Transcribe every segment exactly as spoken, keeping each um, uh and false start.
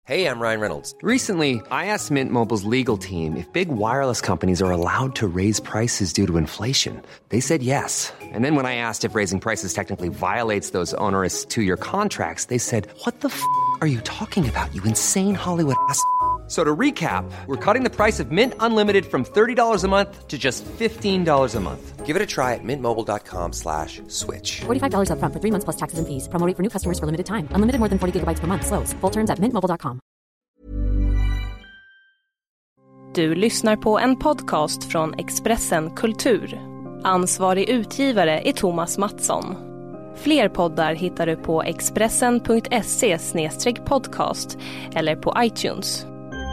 Hey, I'm Ryan Reynolds. Recently, I asked Mint Mobile's legal team if big wireless companies are allowed to raise prices due to inflation. They said yes. And then when I asked if raising prices technically violates those onerous two-year contracts, they said, "What the f*** are you talking about, you insane Hollywood ass?" So to recap, we're cutting the price of Mint Unlimited from thirty dollars a month to just fifteen dollars a month. Give it a try at mintmobile.com slash switch. forty-five dollars up front for three months plus taxes and fees. Promo rate for new customers for limited time. Unlimited more than forty gigabytes per month. Slows full terms at mint mobile dot com. Du lyssnar på en podcast från Expressen Kultur. Ansvarig utgivare är Thomas Mattsson. Fler poddar hittar du på expressen punkt se slash podcast eller på iTunes.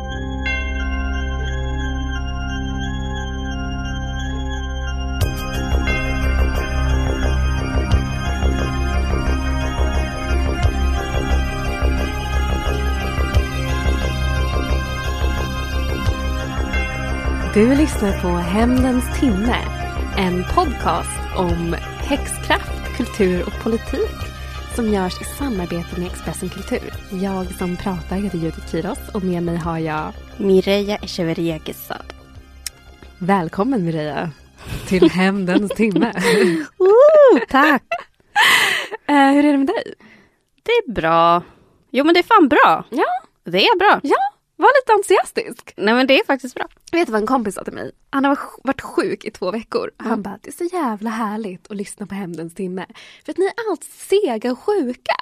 Du lyssnar på Hämndens timme, en podcast om häxkraft, kultur och politik som görs i samarbete med Expressen Kultur. Jag som pratar heter Judith Kiros och med mig har jag Mireia Echeverria-Gesad. Välkommen Mireia till Hämndens timme. uh, tack! uh, hur är det med dig? Det är bra. Jo men det är fan bra. Ja. Det är bra. Ja. Var lite entusiastisk. Nej men det är faktiskt bra. Vet du vad en kompis sa till mig? Han har varit sjuk i två veckor. Han mm. bara, det är så jävla härligt att lyssna på Hämndens timme. För att ni är allt sega och sjuka.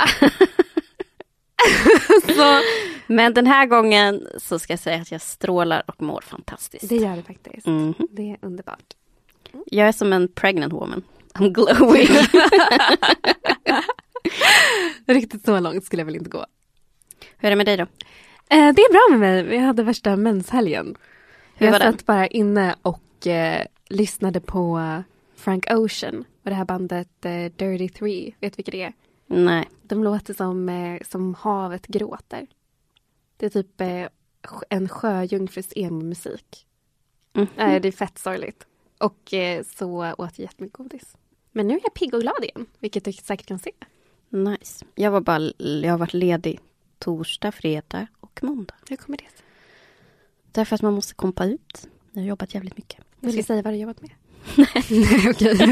så. Men den här gången så ska jag säga att jag strålar och mår fantastiskt. Det gör det faktiskt. Mm. Det är underbart. Mm. Jag är som en pregnant woman. I'm glowing. Riktigt så långt skulle jag väl inte gå. Hur är det med dig då? Eh, det är bra med mig. Vi hade värsta menshelgen. Hur jag var satt det? bara inne och eh, lyssnade på Frank Ocean och det här bandet eh, Dirty Three. Vet du vilka det är? Nej. De låter som, eh, som havet gråter. Det är typ eh, en sjöjungfrus emo-musik. Mm-hmm. Eh, det är fett sorgligt. Och eh, så åt jag jättemycket godis. Men nu är jag pigg och glad igen, vilket du säkert kan se. Nice. Jag var bara, jag har varit ledig torsdag, fredag och måndag. Hur kommer det? Därför att man måste kompa ut. Jag har jobbat jävligt mycket. Vill du säga vad du har jobbat med? Nej, okej.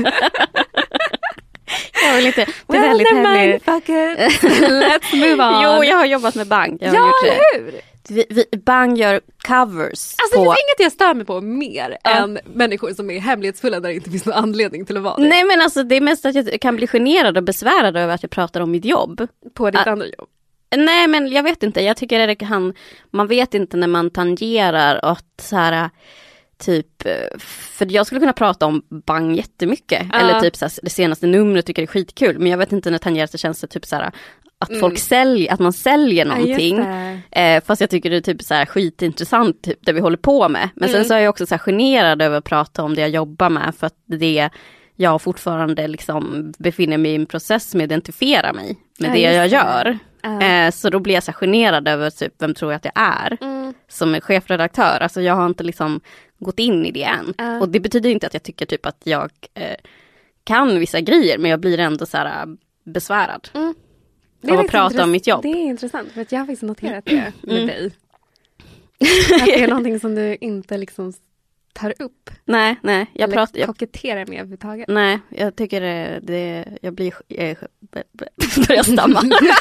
Jag vill inte. Det är well, väldigt hemligt. Let's move on. Jo, jag har jobbat med Bang. Jag har ja, gjort det. hur? Vi, vi, Bang gör covers. Alltså på... det finns inget jag stör mig på mer ja. än människor som är hemlighetsfulla där det inte finns någon anledning till att vara det. Nej, men alltså det är mest att jag kan bli generad och besvärad över att jag pratar om mitt jobb. På ditt ah. andra jobb? Nej, men jag vet inte. Jag tycker att det kan, man vet inte när man tangerar att så här typ, för jag skulle kunna prata om Bang jättemycket. Uh. Eller typ så här, det senaste numret tycker jag är skitkul. Men jag vet inte när tangerar så känns det typ så här att mm. folk säljer, att man säljer någonting. Ja, eh, fast jag tycker det är typ så här skitintressant typ, det vi håller på med. Men mm. sen så är jag också så här generad över att prata om det jag jobbar med. För att det jag fortfarande liksom befinner mig i en process med att identifiera mig med ja, det jag gör. Uh. Eh, så då blir jag så generad över typ, vem tror jag att jag är mm. som är chefredaktör. Alltså jag har inte liksom gått in i det än. Uh. Och det betyder inte att jag tycker typ att jag eh, kan vissa grejer, men jag blir ändå så här besvärad mm. av att prata om mitt jobb. Det är intressant, för att jag har faktiskt noterat det med mm. dig. Att det är någonting som du inte liksom tar upp. Nej, nej. Jag eller pratar, jag, koketterar med överhuvudtaget. Nej, jag tycker det, det jag blir, jag börjar stamma.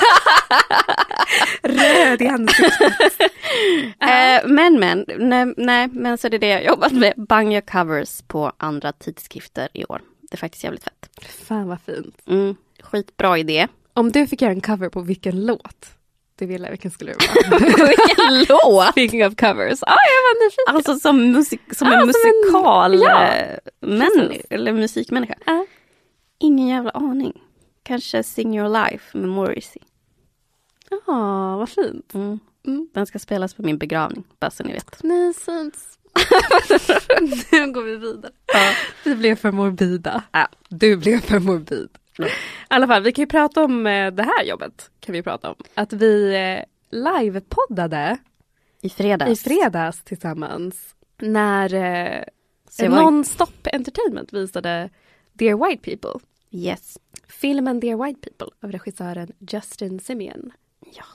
Röd i ansiktet. uh. Men, men, nej, nej, men så är det det jag jobbat med. Bang gör covers på andra tidskrifter i år. Det är faktiskt jävligt fett. Fan vad fint. Mm, skitbra idé. Om du fick göra en cover på vilken låt? Det vill jag, vilken skulle det vara? Vilken låt? Speaking of covers. Ah, jag var nyfiken. Alltså som, musik, som ah, en musikal en, ja, män, eller musikmänniska. Uh. Ingen jävla aning. Kanske Sing Your Life med Morrissey. Ja, ah, vad fint. Mm. Mm. Den ska spelas på min begravning, bara så ni vet. Nej, sant. Nu går vi vidare. Ja. Vi blev för morbida. Ja. Du blev för morbid. Mm. I alla fall, vi kan ju prata om det här jobbet. Kan vi prata om. Att vi livepoddade i fredags. I fredags tillsammans. När eh, Non-Stop Entertainment visade Dear White People. Yes. Filmen Dear White People av regissören Justin Simien. Ja.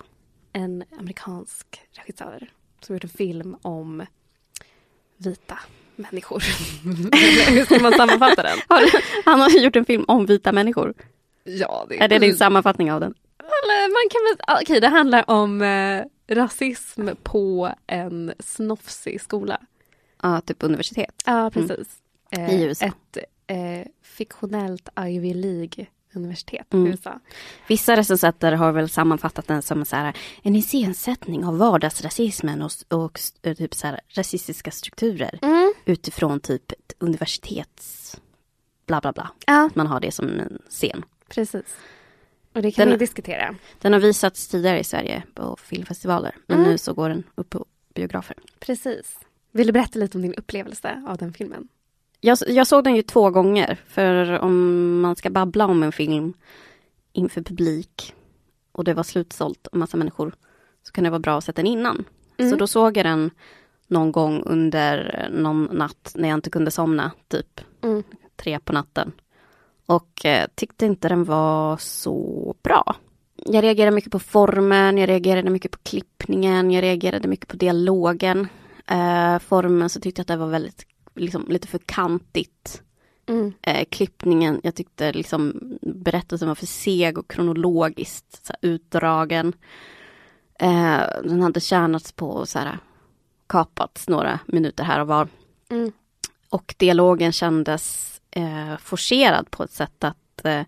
en amerikansk regissör som gjort en film om vita människor. Hur ska man sammanfatta den? Han har gjort en film om vita människor. Ja, det är, är det din sammanfattning av den? Man kan väl, okej, det handlar om eh, rasism på en snofsig skola. Ja, typ universitet. Ja, precis. Mm. I U S A. Ett eh, fiktionellt Ivy League-universitet mm. i U S A. Vissa recensenter har väl sammanfattat den som så här, en iscensättning av vardagsrasismen och, och, och typ så här, rasistiska strukturer mm. utifrån typ ett universitets bla bla bla. Ja. Man har det som en scen. Precis. Och det kan den, vi diskutera. Den har visats tidigare i Sverige på filmfestivaler. Men mm. nu så går den upp på biografer. Precis. Vill du berätta lite om din upplevelse av den filmen? Jag, jag såg den ju två gånger. För om man ska babbla om en film inför publik och det var slutsålt och massa människor, så kan det vara bra att sätta den innan. Mm. Så då såg jag den någon gång under någon natt när jag inte kunde somna. Typ mm. tre på natten. Och eh, tyckte inte den var så bra. Jag reagerade mycket på formen, jag reagerade mycket på klippningen, jag reagerade mycket på dialogen. Eh, formen så tyckte jag att det var väldigt, liksom, lite för kantigt. Mm. Eh, klippningen, jag tyckte liksom berättelsen var för seg och kronologiskt så här, utdragen. Eh, den hade tjänats på så här, kapats några minuter här och var. Mm. Och dialogen kändes Eh, forcerad på ett sätt att eh,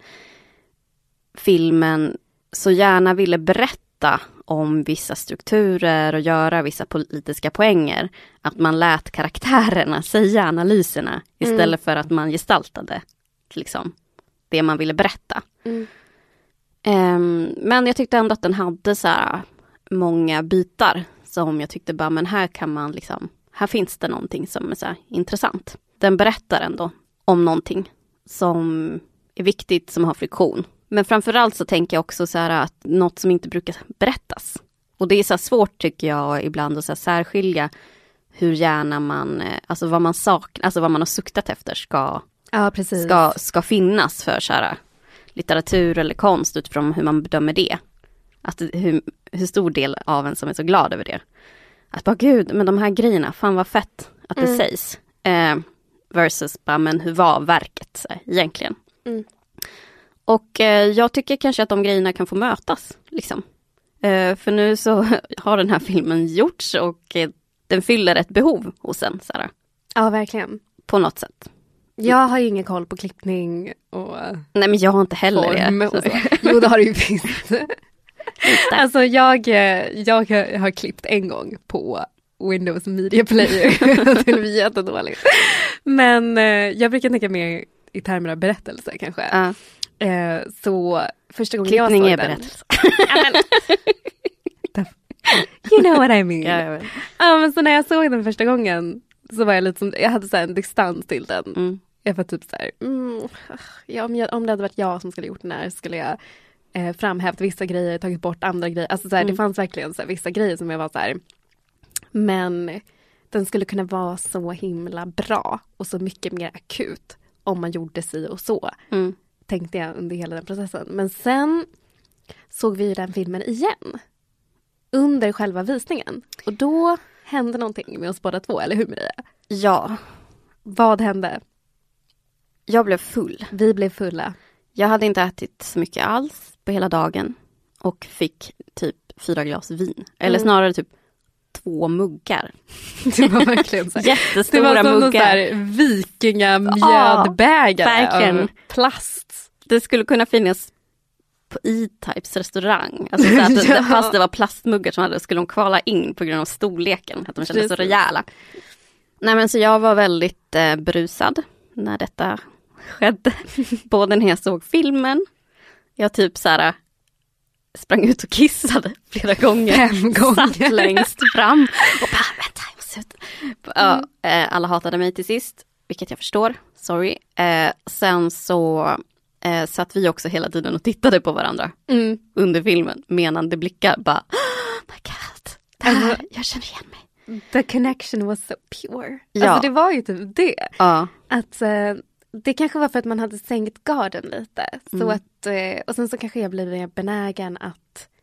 filmen så gärna ville berätta om vissa strukturer och göra vissa politiska poänger. Att man lät karaktärerna säga analyserna istället mm. för att man gestaltade liksom, det man ville berätta. Mm. Eh, men jag tyckte ändå att den hade så här många bitar som jag tyckte bara, men här kan man liksom, här finns det någonting som är så här intressant. Den berättar ändå om någonting som är viktigt, som har friktion. Men framförallt så tänker jag också så här att något som inte brukar berättas. Och det är så svårt tycker jag ibland att så här särskilja hur gärna man, alltså vad man saknar, alltså vad man har suktat efter ska, ja, precis. ska, ska finnas för så här litteratur eller konst utifrån hur man bedömer det. Att hur, hur stor del av en som är så glad över det. Att bara gud, men de här grejerna, fan vad fett att det mm. sägs. Eh, versus bara, men hur var verket så här, egentligen? Mm. Och eh, jag tycker kanske att de grejerna kan få mötas. Liksom. Eh, för nu så har den här filmen gjorts och eh, den fyller ett behov hos en. Så här, ja, verkligen. På något sätt. Jag har ju ingen koll på klippning och nej, men jag har inte heller form det. Och så. Jo, det har du ju visst. Alltså jag, jag har klippt en gång på Windows Media Player. Det är jättedåligt. Men eh, jag brukar tänka mer i termer av berättelse kanske. Uh. Eh, så första gången klippning jag såg är den... berättelse. You know what I mean. Ja, jag vet. Ja, men så när jag såg den första gången så var jag lite som, jag hade så här en distans till den. Mm. Jag var typ så här, mm, ja, om, jag, om det hade varit jag som skulle gjort den här skulle jag eh, framhävt vissa grejer, tagit bort andra grejer. Alltså så här, mm. det fanns verkligen så här, vissa grejer som jag var så här, men den skulle kunna vara så himla bra och så mycket mer akut om man gjorde sig och så. Mm. Tänkte jag under hela den processen. Men sen såg vi den filmen igen. Under själva visningen. Och då hände någonting med oss båda två, eller hur Maria? Ja. Vad hände? Jag blev full. Vi blev fulla. Jag hade inte ätit så mycket alls på hela dagen. Och fick typ fyra glas vin. Eller mm. snarare typ två muggar. Det var verkligen så här. Jättestora muggar. Det var som muggar. någon vikingamjödbägare ja, av plast. Det skulle kunna finnas på E-Types restaurang. Alltså så att ja. Fast det var plastmuggar som hade, skulle de kvala in på grund av storleken. Att de kände så rejäla. Nej, men så jag var väldigt eh, brusad när detta skedde. Både när jag såg filmen. Jag typ så här sprang ut och kissade flera gånger. Fem gånger. Satt längst fram. Och bara, vänta, jag måste ut. Ja, eh, alla hatade mig till sist. Vilket jag förstår. Sorry. Eh, sen så eh, satt vi också hela tiden och tittade på varandra. Mm. Under filmen. Menande blickar. Bara, oh my god. Det här, jag känner igen mig. The connection was so pure. Ja. Alltså det var ju typ det. Ja. Att eh, det kanske var för att man hade sänkt garden lite. Så mm. att, eh, och sen så kanske jag blev benägen att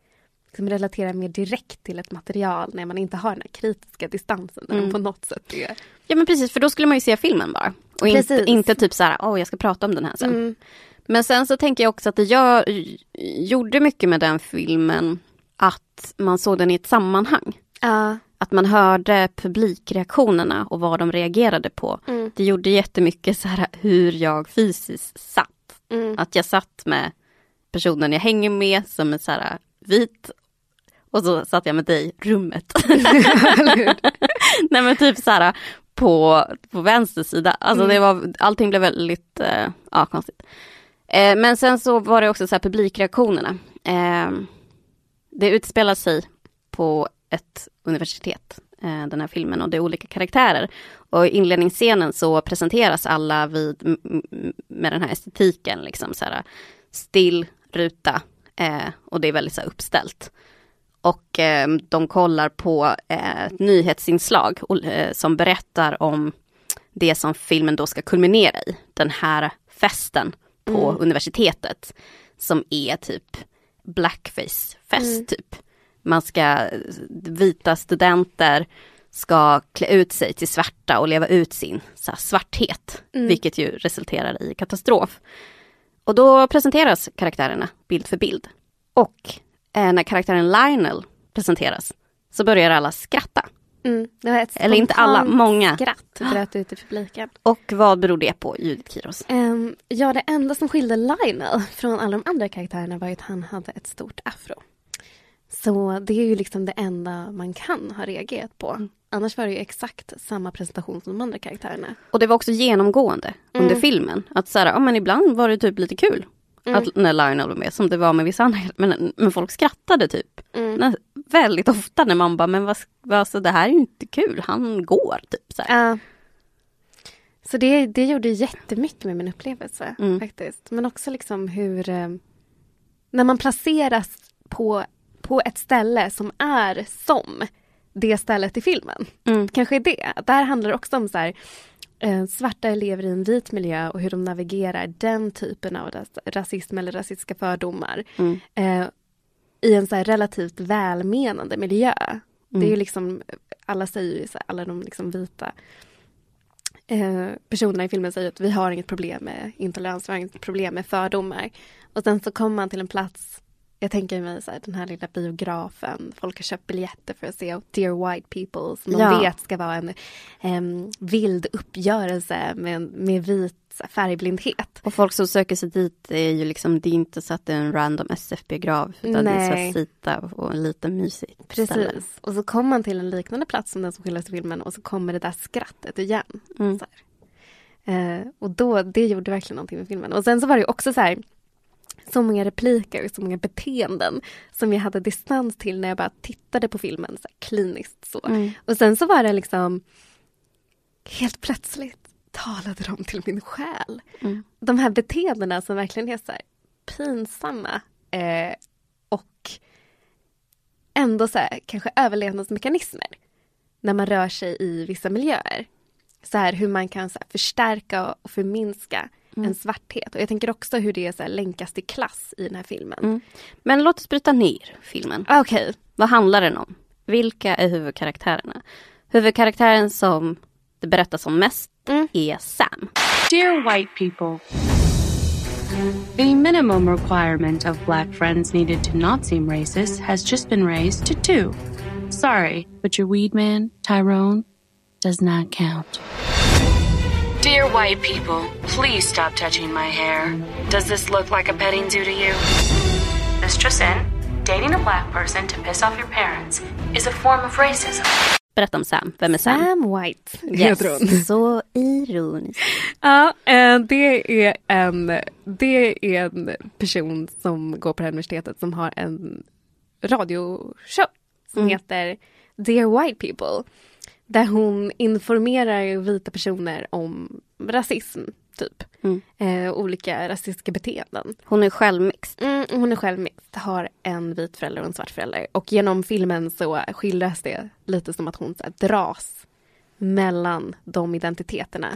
liksom relaterar mer direkt till ett material när man inte har den här kritiska distansen. När Mm. på något sätt är... Ja men precis, för då skulle man ju se filmen bara. Och inte, Precis. inte typ så här, åh jag ska prata om den här sen. Mm. Men sen så tänker jag också att det jag gjorde mycket med den filmen att man såg den i ett sammanhang. Ja. Att man hörde publikreaktionerna och vad de reagerade på. Mm. Det gjorde jättemycket så här hur jag fysiskt satt. Mm. Att jag satt med personen jag hänger med som är så här vit. Och så satt jag med dig i rummet. Nej men typ så här på, på vänster sida. Alltså Mm. det var, allting blev väldigt eh, ja, konstigt. Eh, men sen så var det också så här publikreaktionerna. Eh, det utspelar sig på ett universitet, eh, den här filmen, och det är olika karaktärer. Och i inledningsscenen så presenteras alla vid, m- m- med den här estetiken, liksom så här still, ruta, eh, och det är väldigt så här uppställt. Och eh, de kollar på eh, ett nyhetsinslag och, eh, som berättar om det som filmen då ska kulminera i. Den här festen på Mm. universitetet som är typ blackface-fest Mm. typ. Man ska, vita studenter ska klä ut sig till svarta och leva ut sin så här, svarthet. Mm. Vilket ju resulterar i katastrof. Och då presenteras karaktärerna bild för bild. Och eh, när karaktären Lionel presenteras så börjar alla skratta. Mm. Det var ett Eller inte alla, spontant många. skratt bröt ut i publiken. Och vad beror det på, Judith Kiros? Um, ja, det enda som skilde Lionel från alla de andra karaktärerna var att han hade ett stort afro. Så det är ju liksom det enda man kan ha reagerat på. Mm. Annars var det ju exakt samma presentation som de andra karaktärerna. Och det var också genomgående Mm. under filmen. Att så här, ja, men ibland var det typ lite kul. Mm. Att när Lionel var med, som det var med vissa andra. Men, men folk skrattade typ. Mm. När, väldigt ofta när man bara, men vad, vad, alltså, det här är ju inte kul. Han går typ så här. Ja. Så det, det gjorde jättemycket med min upplevelse Mm. faktiskt. Men också liksom hur... Eh, när man placeras på, på ett ställe som är som det stället i filmen. Mm. Kanske är det. Där handlar det också om så här, eh, svarta elever i en vit miljö och hur de navigerar den typen av ras- rasism eller rasistiska fördomar. Mm. Eh, I en så här relativt välmenande miljö. Det är ju Mm. liksom, alla säger ju så här, alla de liksom vita eh, personerna i filmen säger att vi har inget problem med intolerans, vi har inget problem med fördomar. Och sen så kommer man till en plats, jag tänker mig så här, den här lilla biografen, folk har köpt biljetter för att se Dear White People som de Ja. vet ska vara en em, vild uppgörelse med, med vit färgblindhet. Och folk som söker sig dit är ju liksom, det är inte så att det är en random S F-biograf. Utan det är Nej. så sita och en liten mysigt Precis. ställe. Och så kommer man till en liknande plats som den som skildras i filmen och så kommer det där skrattet igen. Mm. Så här. Eh, och då, det gjorde verkligen någonting med filmen. Och sen så var det ju också så här, så många repliker och så många beteenden som jag hade distans till när jag bara tittade på filmen så här, kliniskt så. Mm. Och sen så var det liksom helt plötsligt talade de till min själ. Mm. De här beteendena som verkligen är så här pinsamma eh, och ändå så här, kanske överlevnadsmekanismer när man rör sig i vissa miljöer. Så här hur man kan så här, förstärka och förminska Mm. en svarthet. Och jag tänker också hur det är så här, länkas till klass i den här filmen. Mm. Men låt oss bryta ner filmen. Okej. Okay. Vad handlar den om? Vilka är huvudkaraktärerna? Huvudkaraktären som det berättas om mest Mm. är Sam. Dear white people, the minimum requirement of black friends needed to not seem racist has just been raised to two. Sorry, but your weed man, Tyrone, does not count. Dear white people, please stop touching my hair. Does this look like a petting zoo to you? Mistress In, dating a black person to piss off your parents is a form of racism. Berätta om Sam. Vem är Sam? Sam White heter hon. Yes. Så ironiskt. Ja, eh, det är, en, det är en person som går på det här universitetet som har en radioshow som Mm. heter Dear White People. Där hon informerar vita personer om rasism, typ. Mm. Eh, olika rasistiska beteenden. Hon är själv mixed. Mm, hon är själv mixed, har en vit förälder och en svart förälder. Och genom filmen så skildras det lite som att hon så här, dras mellan de identiteterna.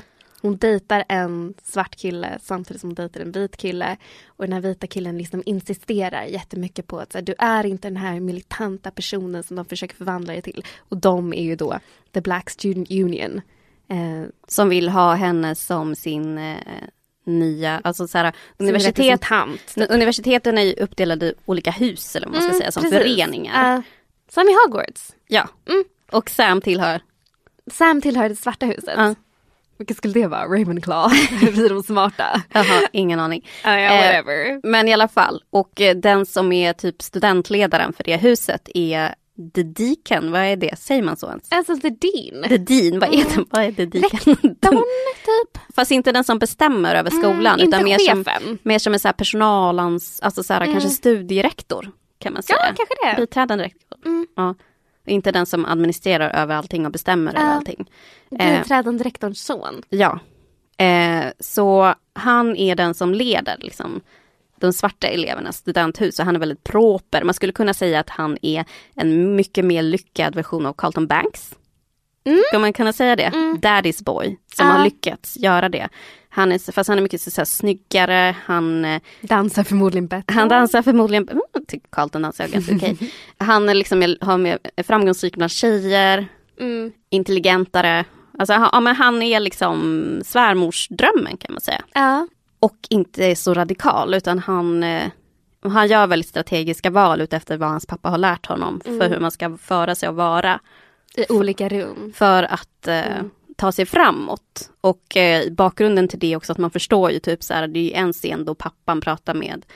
hon dejtar en svart kille samtidigt som hon dejtar en vit kille. Och den här vita killen liksom insisterar jättemycket på att så här, du är inte den här militanta personen som de försöker förvandla dig till. Och de är ju då The Black Student Union. Eh, som vill ha henne som sin eh, nya, alltså så här, universitet, universiteten är ju uppdelade i olika hus eller vad man ska mm, säga, som precis. föreningar. Uh, som i Hogwarts. Ja, mm. och Sam tillhör? Sam tillhör det svarta huset. Uh. Vilket skulle det vara? Ravenclaw? Blir de smarta? Jaha, ingen aning. Uh, yeah, whatever. Eh, men i alla fall, och eh, den som är typ studentledaren för det huset är The Deacon, vad är det? Säger man så ens? Alltså The Dean. The Dean, vad är det? Mm. Vad är The Deacon? Rektorn, typ. Fast inte den som bestämmer över skolan. Mm, utan mer chefen. som, mer som en så här personalans, alltså så här, mm. kanske studierektor kan man säga. Ja, kanske det. Biträdande rektor. Mm. Ja. Inte den som administrerar över allting och bestämmer uh, över allting. Biträdande eh, rektorns son. Ja. Eh, så han är den som leder liksom de svarta elevernas studenthus, och han är väldigt proper. Man skulle kunna säga att han är en mycket mer lyckad version av Carlton Banks. Mm. Ska man kunna säga det? Mm. Daddy's boy som uh. har lyckats göra det. Han är, fast han är mycket så här, snyggare. Han dansar förmodligen bättre. Han dansar förmodligen bättre. Jag tycker Carlton dansar ganska okej. Okay. Han är liksom, har med framgångsrik bland tjejer. Mm. Intelligentare. Alltså, ja, men han är liksom svärmorsdrömmen kan man säga. Ja. Uh. Och inte så radikal, utan han, han gör väldigt strategiska val ut efter vad hans pappa har lärt honom. Mm. För hur man ska föra sig och vara. I olika rum. För att eh, mm. ta sig framåt. Och eh, bakgrunden till det är också att man förstår ju typ så här, det är ju en scen då pappan pratar med,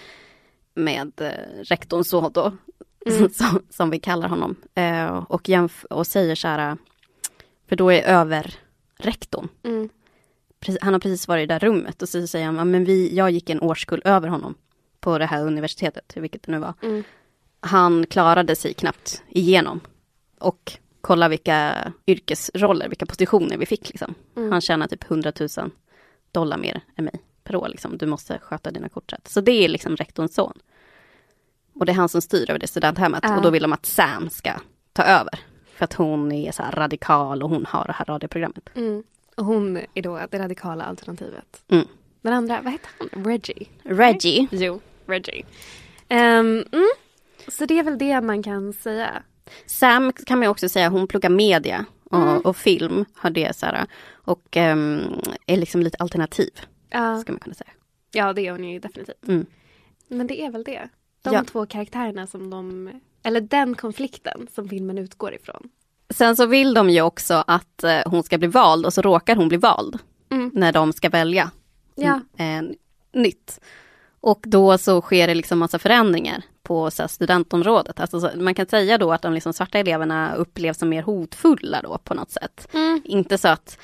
med eh, rektorn så då. Mm. som, som vi kallar honom. Eh, och, jämf- och säger så här, för då är över rektorn. Mm. Han har precis varit i det där rummet och så säger han, men vi, jag gick en årskull över honom på det här universitetet, vilket det nu var. Mm. Han klarade sig knappt igenom. Och kolla vilka yrkesroller, vilka positioner vi fick liksom. Mm. Han tjänar typ hundratusen dollar mer än mig per år liksom. Du måste sköta dina kort rätt. Så det är liksom rektorns son. Och det är han som styr över det studenthemmet. Uh. Och då vill de att Sam ska ta över. För att hon är så här radikal och hon har det här radioprogrammet. Mm. Och hon är då det radikala alternativet. Mm. Den andra, vad heter han? Reggie. Reggie. Nej? Jo, Reggie. Um, mm. Så det är väl det man kan säga. Sam kan man också säga, hon pluggar media och, mm. och film. Har det så här, och um, är liksom lite alternativ. Ja. Ska man kunna säga. Ja, det är hon ju definitivt. Mm. Men det är väl det. De ja. två karaktärerna som de... Eller den konflikten som filmen utgår ifrån. Sen så vill de ju också att eh, hon ska bli vald. Och så råkar hon bli vald. Mm. När de ska välja ja. eh, nytt. Och då så sker det liksom massa förändringar på så här, studentområdet. Alltså, så, man kan säga då att de liksom, svarta eleverna upplevs som mer hotfulla då på något sätt. Mm. Inte så att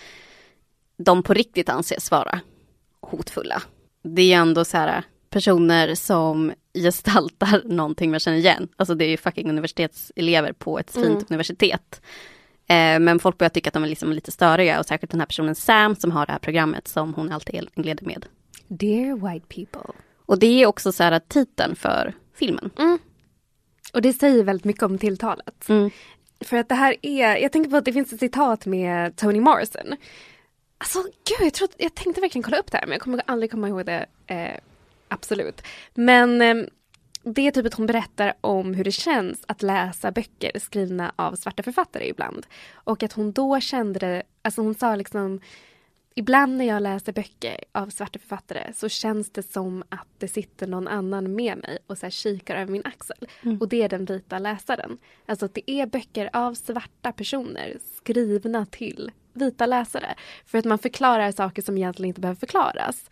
de på riktigt anses vara hotfulla. Det är ändå så här personer som gestaltar någonting man känner igen. Alltså det är ju fucking universitetselever på ett fint mm. universitet. Eh, men folk börjar tycka att de är liksom lite störiga. Och särskilt den här personen Sam som har det här programmet som hon alltid inleder med. Dear white people. Och det är också så här titeln för filmen. Mm. Och det säger väldigt mycket om tilltalet. Mm. För att det här är, jag tänker på att det finns ett citat med Toni Morrison. Alltså gud, jag, tror, jag tänkte verkligen kolla upp det här men jag kommer aldrig komma ihåg det. Eh, absolut. Men eh, det är typ att hon berättar om hur det känns att läsa böcker skrivna av svarta författare ibland. Och att hon då kände det, alltså hon sa liksom, ibland när jag läser böcker av svarta författare så känns det som att det sitter någon annan med mig och så här kikar över min axel. Mm. Och det är den vita läsaren. Alltså att det är böcker av svarta personer skrivna till vita läsare. För att man förklarar saker som egentligen inte behöver förklaras.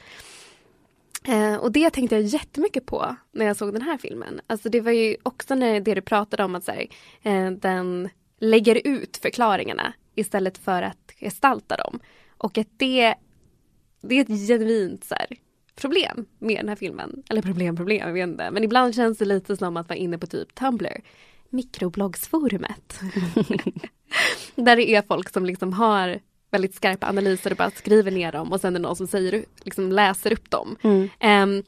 Eh, och det tänkte jag jättemycket på när jag såg den här filmen. Alltså det var ju också när det du pratade om att så här, eh, den lägger ut förklaringarna istället för att gestalta dem. Och att det, det är ett genuint så här, problem med den här filmen. Eller problem, problem, jag vet inte. Men ibland känns det lite som att vara inne på typ Tumblr. Mikrobloggsforumet. Där det är folk som liksom har väldigt skarpa analyser och bara skriver ner dem. Och sen är det någon som säger, liksom läser upp dem. Mm. Um,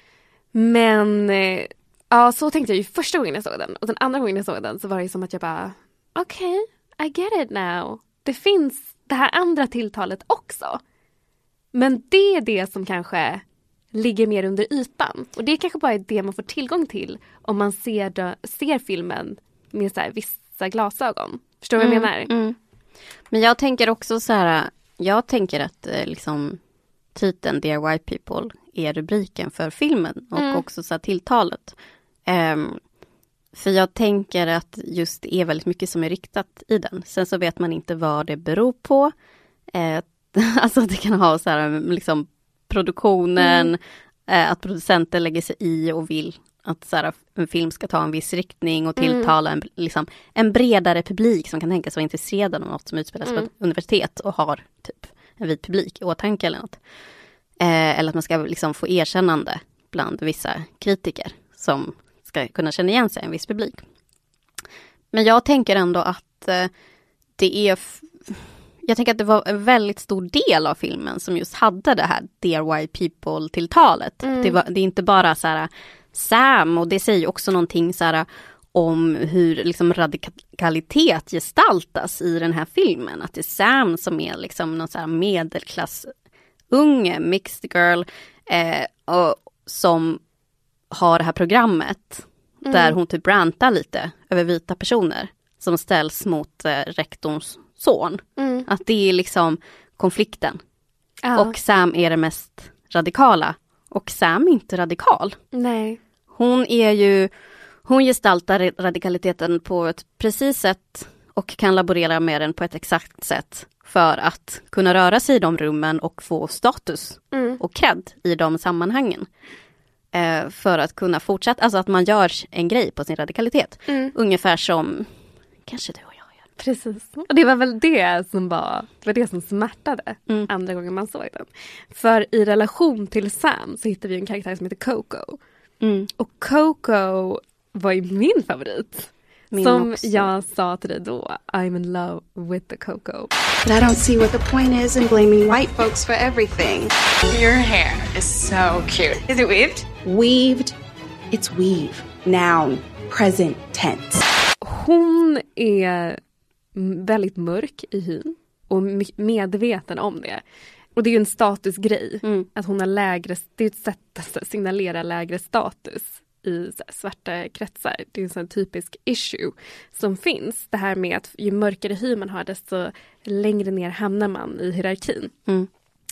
men uh, ja, så tänkte jag ju första gången jag såg den. Och den andra gången jag såg den så var det som att jag bara okej, okay, I get it now. Det finns det här andra tilltalet också. Men det är det som kanske ligger mer under ytan. Och det kanske bara är det man får tillgång till om man ser, det, ser filmen med så här vissa glasögon. Förstår du mm, vad jag menar? Mm. Men jag tänker också så här, jag tänker att liksom titeln Dear White People är rubriken för filmen och mm. också så här tilltalet. Um, för jag tänker att just det är väldigt mycket som är riktat i den. Sen så vet man inte vad det beror på. Uh, alltså det kan ha så här liksom produktionen, mm. uh, att producenter lägger sig i och vill att så här, en film ska ta en viss riktning och tilltala mm. en, liksom, en bredare publik som kan tänka sig vara intresserad av något som utspelas mm. på ett universitet och har typ en vit publik i åtanke eller något. Eh, eller att man ska liksom få erkännande bland vissa kritiker som ska kunna känna igen sig i en viss publik. Men jag tänker ändå att eh, det är... F- jag tänker att det var en väldigt stor del av filmen som just hade det här Dear White People-tilltalet. Mm. Det, var, det är inte bara så här Sam, och det säger också någonting så här om hur liksom radikalitet gestaltas i den här filmen. Att det är Sam som är liksom någon så här medelklass unge, mixed girl, eh, och som har det här programmet mm. där hon typ rantar lite över vita personer som ställs mot eh, rektorns son. Mm. Att det är liksom konflikten. Ja. Och Sam är det mest radikala. Och Sam är inte radikal. Nej. Hon är ju, hon gestaltar radikaliteten på ett precis sätt och kan laborera med den på ett exakt sätt för att kunna röra sig i de rummen och få status mm. och cred i de sammanhangen. Eh, för att kunna fortsätta, alltså att man gör en grej på sin radikalitet. Mm. Ungefär som kanske du och jag gör. Precis. Och det var väl det som var, det var det som smärtade mm. andra gången man såg den. För i relation till Sam så hittar vi en karaktär som heter Coco. Mm. Och Coco var ju min favorit. Min som också. Jag sa till dig då, I'm in love with the Coco. But I don't see what the point is in blaming white folks for everything. Your hair is so cute. Is it weaved? Weaved. It's weave. Noun. Present tense. Hon är väldigt mörk i hyn och medveten om det. Och det är ju en statusgrej. Mm. Att hon har lägre, det är ett sätt att signalera lägre status i svarta kretsar. Det är en sån typisk issue som finns. Det här med att ju mörkare hy man har desto längre ner hamnar man i hierarkin. Mm.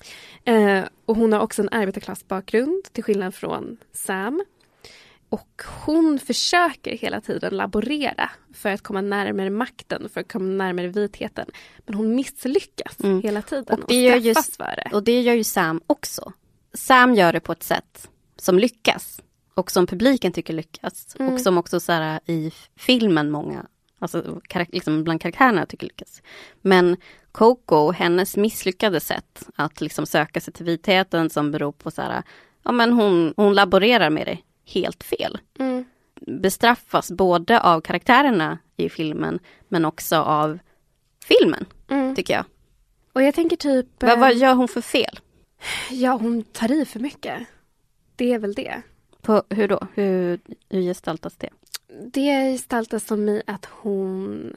Eh, och hon har också en arbetarklassbakgrund till skillnad från Sam. Och hon försöker hela tiden laborera för att komma närmare makten, för att komma närmare vitheten. Men hon misslyckas mm. hela tiden och, det och straffas för det. Och det gör ju Sam också. Sam gör det på ett sätt som lyckas. Och som publiken tycker lyckas. Mm. Och som också så här, i filmen många, alltså liksom bland karaktärerna tycker lyckas. Men Coco, hennes misslyckade sätt att liksom söka sig till vitheten som beror på så här, ja men hon, hon laborerar med det helt fel. Mm. Bestraffas både av karaktärerna i filmen men också av filmen, mm. tycker jag. Och jag tänker typ... Vad, vad gör hon för fel? Ja, hon tar i för mycket. Det är väl det. På, hur då? Hur, hur gestaltas det? Det gestaltas som i att hon...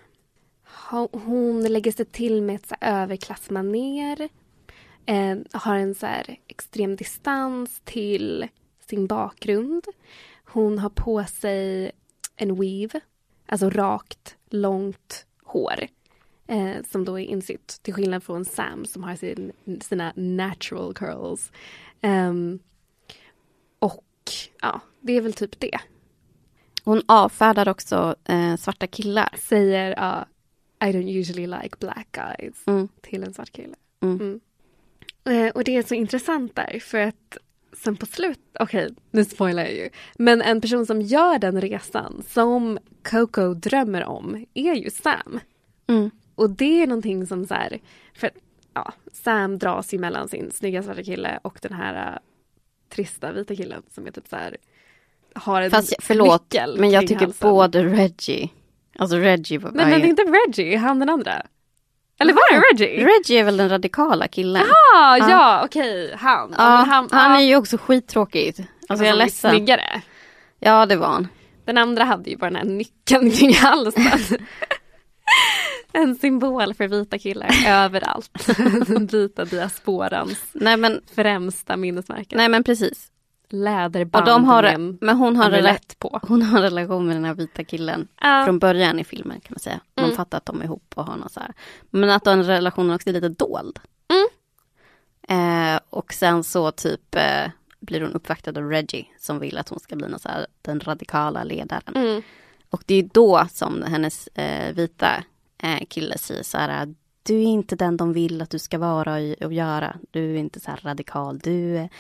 Hon lägger sig till med ett så här överklassmaner. Eh, har en så här extrem distans till sin bakgrund. Hon har på sig en weave. Alltså rakt, långt hår. Eh, som då är insytt. Till skillnad från Sam som har sin, sina natural curls. Um, och ja, det är väl typ det. Hon avfärdar också eh, svarta killar. Säger uh, I don't usually like black guys. Mm. Till en svart kille. Mm. Mm. Eh, och det är så intressant där. För att sen på slut, okej, okay, nu spoilar jag ju. Men en person som gör den resan som Coco drömmer om är ju Sam. Mm. Och det är någonting som så här, för ja, Sam dras ju mellan sin snygga svarta kille och den här uh, trista vita killen som är typ så här, har en Fast, förlåt, men jag tycker halsen. Både Reggie, alltså Reggie var... Nej, men det är inte Reggie, han den andra. Eller var det Reggie? Reggie är väl den radikala killen. Jaha, ja, ja okej, okay, han. Ja, han, han. Han är ju också skittråkig. Alltså jag är ledsen. Snyggare. Ja, det var han. Den andra hade ju bara den här nyckeln kring halsen. En symbol för vita killar överallt. Den vita diasporans Nej, men, främsta minnesmärke. Nej men precis. Läderband och de har, med en, men hon har, rela- på. hon har en relation med den här vita killen uh. från början i filmen kan man säga. Man mm. fattar att de är ihop och har något så här. Men att den relationen också är lite dold. Mm. Eh, och sen så typ eh, blir hon uppvaktad av Reggie som vill att hon ska bli någon så här, den radikala ledaren. Mm. Och det är då som hennes eh, vita eh, kille säger så här: du är inte den de vill att du ska vara och, och göra. Du är inte så här radikal. Du är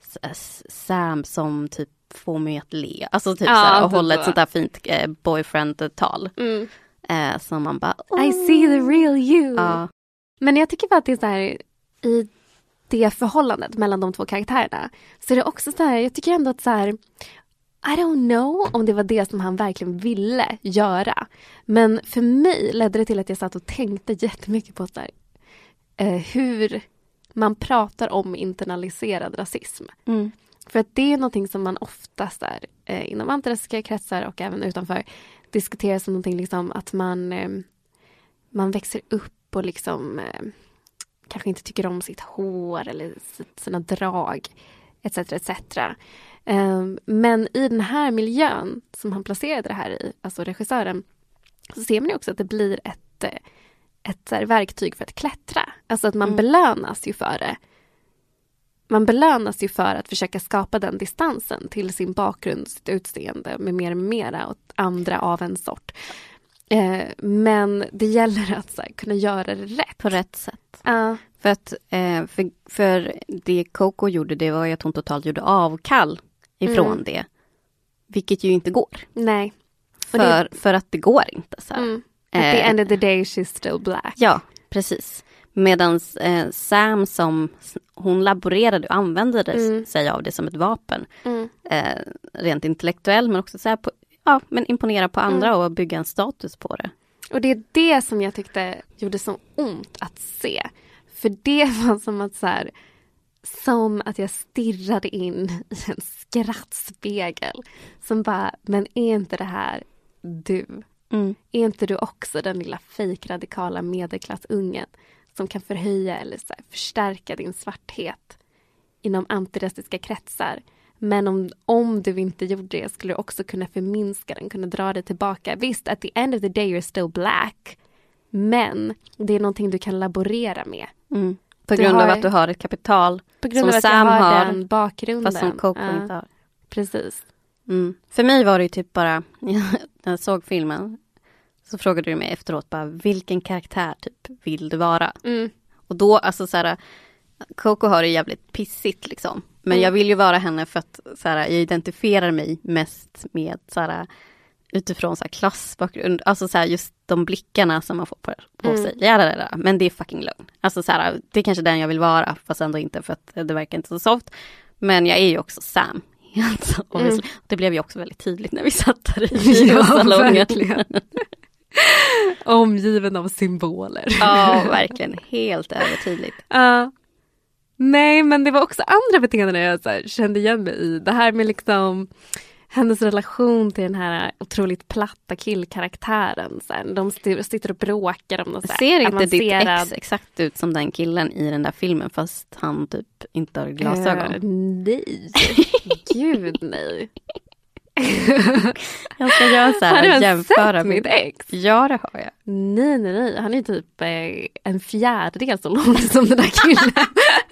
Sam som typ får mig att le. Alltså typ ja, så här, och hålla ett sånt där fint eh, boyfriend-tal. Mm. Eh, som man bara... Oh. I see the real you. Ja. Men jag tycker bara att det är så här, i det förhållandet mellan de två karaktärerna, så är det också så här, jag tycker ändå att så här, I don't know om det var det som han verkligen ville göra. Men för mig ledde det till att jag satt och tänkte jättemycket på så här, eh, hur man pratar om internaliserad rasism. Mm. För att det är någonting som man oftast är, eh, inom antirasistiska kretsar och även utanför diskuterar som någonting liksom att man, eh, man växer upp och liksom eh, kanske inte tycker om sitt hår eller sina drag et cetera et cetera. Eh, men i den här miljön som han placerade det här i, alltså regissören, så ser man ju också att det blir ett, ett så här, verktyg för att klättra. Alltså att man mm. belönas ju för det. Man belönas ju för att försöka skapa den distansen till sin bakgrund, sitt utseende med mer och mera och andra av en sort. Eh, men det gäller att så här, kunna göra det rätt. På rätt sätt. Uh. För, att, eh, för, för det Coco gjorde, det var ju att hon totalt gjorde avkall ifrån mm. det. Vilket ju inte går. Nej. För, det... för att det går inte. Så här. Mm. At the end of the day she's still black. Ja, precis. Medan eh, Sam som hon laborerade och använde mm. sig av det som ett vapen. Mm. Eh, rent intellektuell men också så här på, ja, men imponera på andra mm. och bygga en status på det. Och det är det som jag tyckte gjorde så ont att se. För det var som att så här, som att jag stirrade in i en skrattspegel. Som bara, men är inte det här du? Mm. Är inte du också den lilla fejkradikala medelklassungen som kan förhöja eller så här, förstärka din svarthet inom antirasistiska kretsar? Men om, om du inte gjorde det skulle du också kunna förminska den, kunna dra dig tillbaka. Visst, at the end of the day you're still black. Men det är någonting du kan laborera med. Mm. På grund har, av att du har ett kapital på grund som av att Sam har, har, den bakgrunden. fast som Coco ja. inte har. Precis. Mm. För mig var det ju typ bara, när jag såg filmen så frågade du mig efteråt bara, vilken karaktär typ vill du vara? Mm. Och då, alltså så här, Coco har det jävligt pissigt liksom. Men mm. jag vill ju vara henne för att så här, jag identifierar mig mest med så här, utifrån så här, klassbakgrund. Alltså så här, just de blickarna som man får på, på mm. sig. Ja, det, det, men det är fucking lugn. Alltså så här, det är kanske den jag vill vara, fast ändå inte för att det verkar inte så soft. Men jag är ju också Sam. Alltså, mm. Det blev ju också väldigt tydligt när vi satt där i ja, salongen. Verkligen. Omgiven av symboler. Ja, verkligen. Helt övertydligt. Ja. Uh, nej, men det var också andra beteenden jag så här, kände igen mig i. Det här med liksom hennes relation till den här otroligt platta killkaraktären. Så här, de styr, sitter och bråkar om något så här, ser inte avancerad... ditt ex exakt ut som den killen i den där filmen fast han typ inte har glasögon? Uh, nej. Gud, nej. Jag ska göra så här. Har du jämföra sett mitt ex? Ja, det har jag. Nej, nej, nej. Han är typ eh, en fjärdedel så lång som den där killen.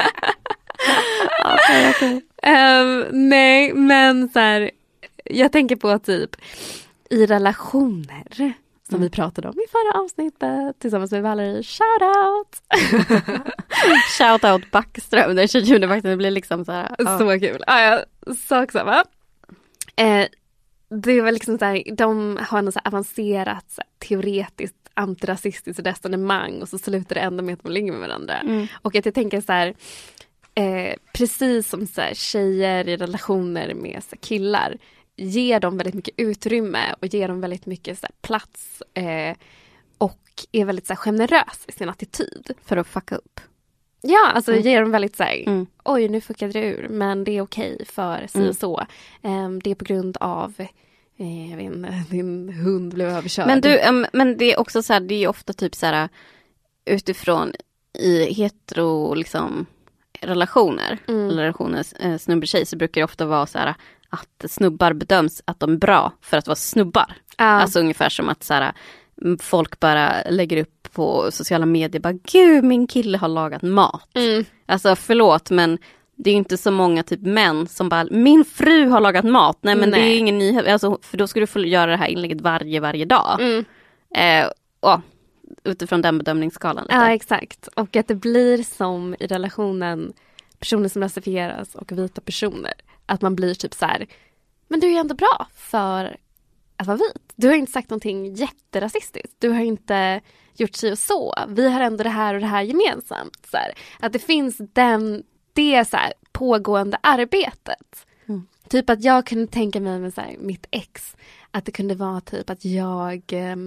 okay, okay. Um, nej, men så här, jag tänker på typ i relationer som mm. vi pratade om i förra avsnittet tillsammans med Valerie. Shout out! Shout out Backström. Den tjugonde faktiskt det blir liksom så här. Oh. Så kul. Ah, ja, sak samma. Eh, det var liksom så här, de har något så här avancerat så här, teoretiskt antirasistiskt resonemang och så slutar det ändå med att de ligger med varandra. Mm. Och att jag tänker så här, eh, precis som så här, tjejer i relationer med så här, killar ger dem väldigt mycket utrymme och ger dem väldigt mycket så här, plats eh, och är väldigt så här, generös i sin attityd. För att fucka upp. Ja, alltså mm. ger dem väldigt så här, mm. oj nu fuckade det ur men det är okej för si och mm. så. Um, det är på grund av jag vet inte, din hund blev överkörd. Men du, um, men det är också så här, det är ofta typ så här utifrån i hetero liksom relationer, mm. eller relationer eh, snubbe-tjej, så brukar det ofta vara så här att snubbar bedöms att de är bra för att vara snubbar. Ja. Alltså ungefär som att så här, folk bara lägger upp på sociala medier bara, gud min kille har lagat mat. Mm. Alltså förlåt, men det är ju inte så många typ män som bara, min fru har lagat mat. Nej men Nej. Det är ingen nyhet, alltså, för då ska du få göra det här inlägget varje, varje dag. Mm. Eh, och, utifrån den bedömningsskalan. Lite. Ja, exakt. Och att det blir som i relationen personer som rasifieras och vita personer. Att man blir typ så här, men du är ju ändå bra för att vara vit. Du har inte sagt någonting jätterasistiskt. Du har inte gjort sig och så. Vi har ändå det här och det här gemensamt. Så här, att det finns den, det så här, pågående arbetet. Mm. Typ att jag kunde tänka mig med så här, mitt ex. Att det kunde vara typ att jag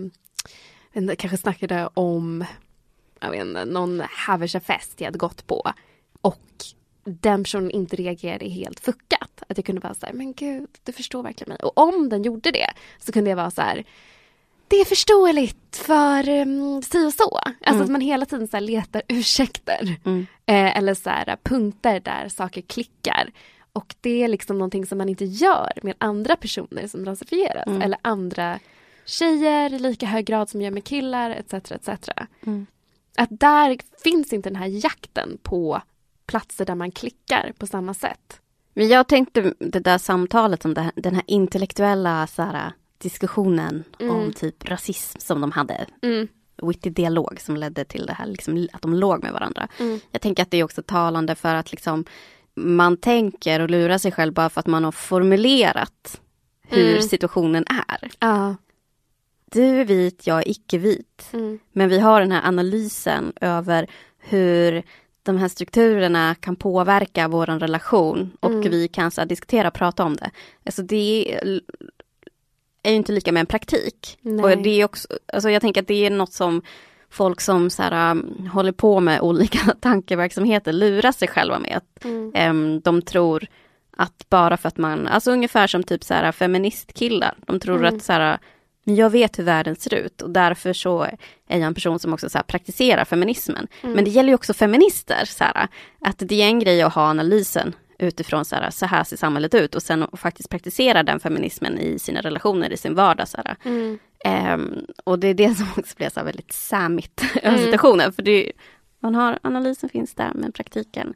eh, kanske snackade om jag vet inte, någon Haversa-fest jag hade gått på. Och den personen inte reagerade helt fuckat. Att jag kunde vara så här, men gud, du förstår verkligen mig. Och om den gjorde det så kunde jag vara så här, det är förståeligt för um, si och så. Alltså mm. att man hela tiden så här letar ursäkter. Mm. Eh, eller så här punkter där saker klickar. Och det är liksom någonting som man inte gör med andra personer som rasifieras. Mm. Eller andra tjejer i lika hög grad som gör med killar, et cetera et cetera. Mm. Att där finns inte den här jakten på platser där man klickar på samma sätt. Men jag tänkte det där samtalet om det här, den här intellektuella så här, diskussionen mm. om typ rasism som de hade. Mm. Witty dialog som ledde till det här liksom, att de låg med varandra. Mm. Jag tänker att det är också talande för att liksom, man tänker och lurar sig själv bara för att man har formulerat hur mm. situationen är. Uh. Du är vit, jag är icke-vit. Mm. Men vi har den här analysen över hur de här strukturerna kan påverka vår relation och mm. vi kan så här, diskutera och prata om det. Alltså det är, är ju inte lika med en praktik. Nej. Och det är också, alltså jag tänker att det är något som folk som så här, um, håller på med olika tankeverksamheter lurar sig själva med. Att, mm. um, de tror att bara för att man, alltså ungefär som typ så här, feministkillar, de tror mm. att så här, men jag vet hur världen ser ut och därför så är jag en person som också så här praktiserar feminismen. Mm. Men det gäller ju också feminister. Så här, att det är en grej att ha analysen utifrån så här, så här ser samhället ut och sen faktiskt praktisera den feminismen i sina relationer, i sin vardag. Så här. Mm. Um, och det är det som också blir så här väldigt sammigt över mm. situationen. För det, man har, analysen finns där, men praktiken,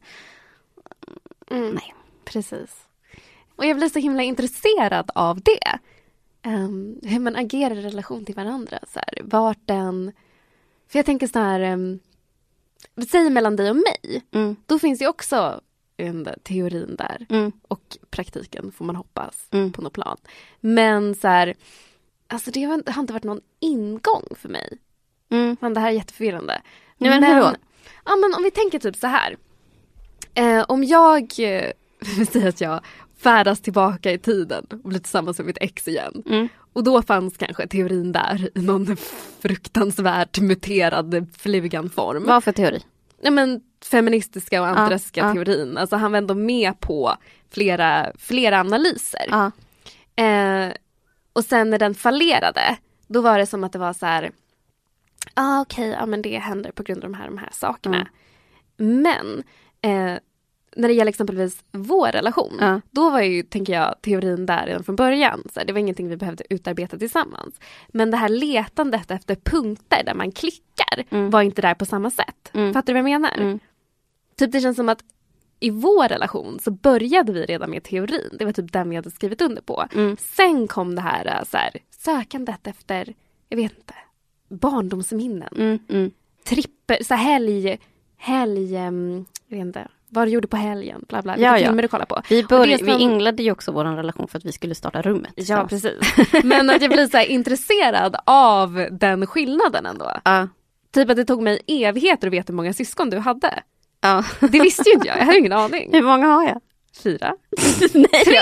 mm. nej. Precis. Och jag blir så himla intresserad av det. Um, hur man agerar i relation till varandra. Så här, vart den... För jag tänker så här... Um, säg mellan dig och mig. Mm. Då finns ju också en teorin där. Mm. Och praktiken får man hoppas mm. på något plan. Men så här... Alltså det har, har inte varit någon ingång för mig. Mm. Men det här är jätteförvirrande. Nej, men, men hur då? Ja, men om vi tänker typ så här. Eh, om jag... Eh, säger att jag... färdas tillbaka i tiden och blir tillsammans med mitt ex igen. Mm. Och då fanns kanske teorin där i någon fruktansvärt muterad fluganform. Vad för teori? Ja, men feministiska och antirasistiska ah, teorin. Alltså han var ändå med på flera, flera analyser. Ah. Eh, och sen när den fallerade, då var det som att det var så här, ah, okej, okay, ja, men det händer på grund av de här, de här sakerna. Mm. Men eh, när det gäller exempelvis vår relation, ja. Då var ju, tänker jag, teorin där redan från början. Så det var ingenting vi behövde utarbeta tillsammans. Men det här letandet efter punkter där man klickar mm. var inte där på samma sätt. Mm. Fattar du vad jag menar? Mm. Typ det känns som att i vår relation så började vi redan med teorin. Det var typ den vi hade skrivit under på. Mm. Sen kom det här, så här sökandet efter, jag vet inte, barndomsminnen. Mm. Mm. Tripper, så helg, helg, jag vet inte. Vad du gjorde på helgen, bla bla. Ja, ja. Du kolla på. Vi, börj- som... vi inledde ju också vår relation för att vi skulle starta rummet. Ja, precis. Men att jag blir så här intresserad av den skillnaden ändå. Uh. Typ att det tog mig evigheter att veta hur många syskon du hade. Uh. Det visste ju inte jag, jag hade ingen aning. Hur många har jag? Fyra. Nej, tre!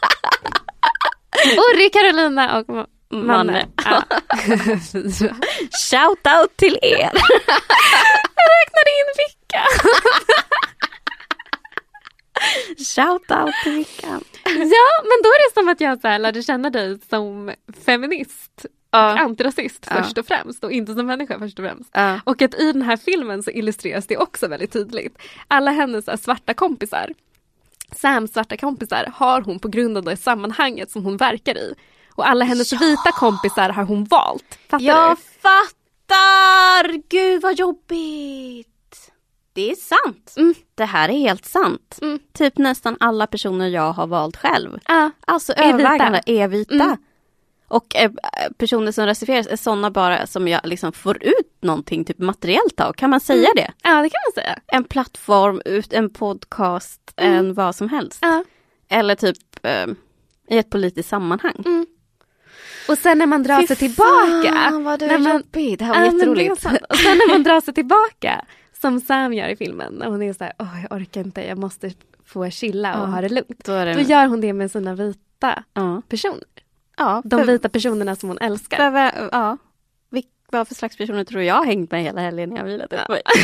Urri, Carolina och Ma- Manne. Ja. Shout out till er. Jag räknade in vilka. Shout out till Vickan. Ja, men då är det som att jag så här lärde känna dig som feminist Ja. och antirasist Ja. först och främst och inte som människa först och främst. Ja. Och att i den här filmen så illustreras det också väldigt tydligt. Alla hennes så här, svarta kompisar, Sams svarta kompisar, har hon på grund av det sammanhanget som hon verkar i. Och alla hennes Ja. vita kompisar har hon valt. Fattar Jag du? fattar! Gud vad jobbigt. Det är sant. Mm. Det här är helt sant. Mm. Typ nästan alla personer jag har valt själv. Ja. Alltså Är övervägande vita. är vita. Mm. Och eh, personer som rasifieras är sådana bara som jag liksom får ut någonting typ materiellt av. Kan man säga Mm. det? Ja, det kan man säga. En plattform, ut en podcast, Mm. en vad som helst. Ja. Eller typ eh, i ett politiskt sammanhang. Mm. Och sen när man drar Fy sig tillbaka. fan, vad du när är man, jobbig. Det här var Ja, men det är jätteroligt. sant. Och sen när man drar sig tillbaka, som Sam gör i filmen, när hon är så här, åh jag orkar inte, jag måste få chilla och Ja. ha det lugnt. Då är det... Då gör hon det med sina vita ja. personer. Ja, De för- vita personerna som hon älskar. För, för, ja. Vil, vad för slags personer tror jag har hängt med hela helgen? Jag vill att det var.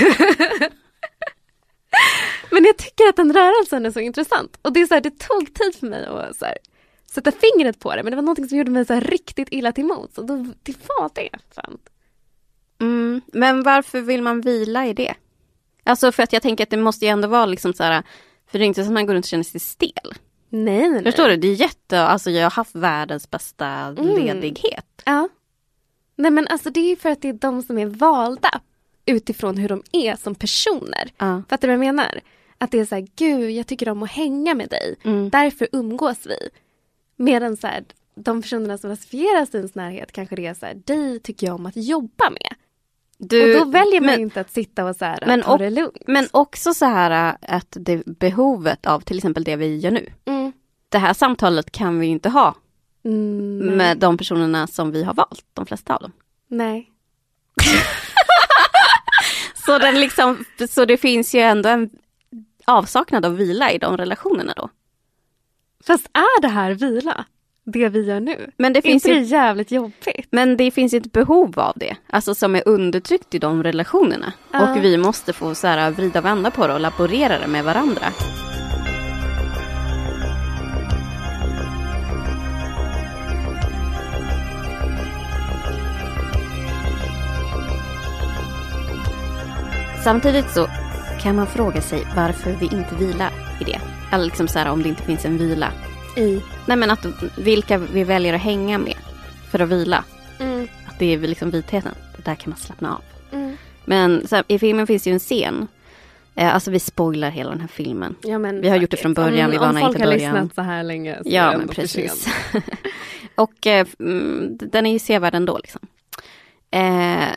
Men jag tycker att den rörelsen är så intressant. Och det är så här, det tog tid för mig att så här, sätta fingret på det. Men det var något som gjorde mig så här riktigt illa till mods. Och då, det var det. Fan. Mm, men varför vill man vila i det? Alltså för att jag tänker att det måste ju ändå vara liksom så här, för det är inte så att man går runt och känner sig stel. Nej, nej, nej. Förstår du? Det är jätte, alltså jag har haft världens bästa Mm. ledighet. Ja. Nej men alltså det är för att det är de som är valda utifrån hur de är som personer. Ja. Fattar du vad jag menar? Att det är så här, gud jag tycker om att hänga med dig. Mm. Därför umgås vi. Medan så här, de personerna som rasifieras i ens närhet kanske det är så här, dig tycker jag om att jobba med. Du, och då väljer man men, inte att sitta och så här, men ta och- det lugnt. men också så här att det behovet av till exempel det vi gör nu. Mm. Det här samtalet kan vi ju inte ha Mm, nej. med de personerna som vi har valt, de flesta av dem. Nej. Så, den liksom, så det finns ju ändå en avsaknad av vila i de relationerna då. Fast är det här vila? Det vi gör nu? Men det Är finns inte ju, det jävligt jobbigt? men det finns ett behov av det. Alltså som är undertryckt i de relationerna. Ja. Och vi måste få så här, vrida och vända på det och laborera det med varandra. Samtidigt så kan man fråga sig varför vi inte vilar i det. Eller liksom så här, om det inte finns en vila. I. Nej men att vilka vi väljer att hänga med för att vila. Mm. Att det är liksom vitheten. Där kan man slappna av. Mm. Men så här, i filmen finns ju en scen. Eh, alltså vi spoilar hela den här filmen. Ja, men Vi har gjort det från början, om, vi varnar om folk inte har början. lyssnat så här länge så är Ja det men ändå för precis. sent. Och eh, mm, den är ju sevärd ändå liksom. Eh,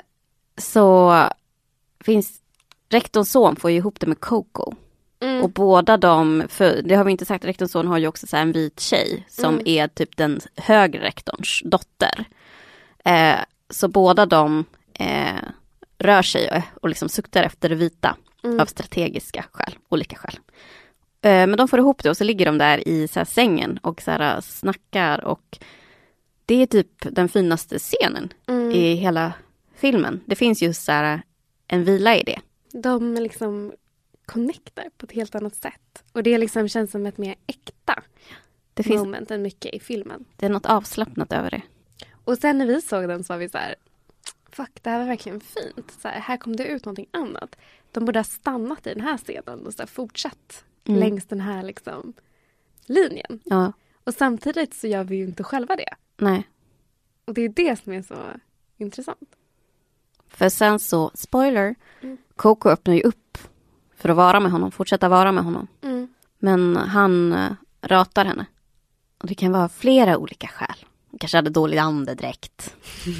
så finns rektorns son får ju ihop det med Coco. Mm. Och båda de, för det har vi inte sagt, rektorns son har ju också så här en vit tjej som Mm. är typ den högre rektorns dotter. Eh, så båda de eh, rör sig och, och liksom suktar efter det vita Mm. av strategiska skäl, olika skäl. Eh, men de får ihop det och så ligger de där i så här sängen och så här snackar och det är typ den finaste scenen Mm. i hela filmen. Det finns ju så här en vila i det. De liksom connectar på ett helt annat sätt. Och det liksom känns som ett mer äkta Det finns moment än mycket i filmen. det är något avslappnat över det. Och sen när vi såg den så var vi så här, fuck det här var verkligen fint. Så här, här kom det ut någonting annat. De borde ha stannat i den här scenen och så här, fortsatt Mm. längs den här liksom linjen. Ja, Och samtidigt så gör vi ju inte själva det. nej. Och det är det som är så intressant. För sen så, spoiler, Mm. Coco öppnar ju upp för att vara med honom, fortsätta vara med honom. Mm. Men han äh, ratar henne. Och det kan vara flera olika skäl. Hon kanske hade dålig andedräkt.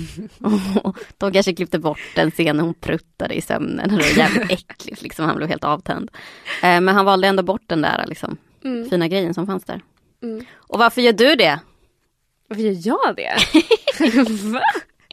Och de kanske klippte bort den scenen hon pruttade i sömnen. Det var jävligt äckligt, liksom. Han blev helt avtänd. Eh, men han valde ändå bort den där liksom, Mm. fina grejen som fanns där. Mm. Och varför gör du det? Varför gör jag det? Va?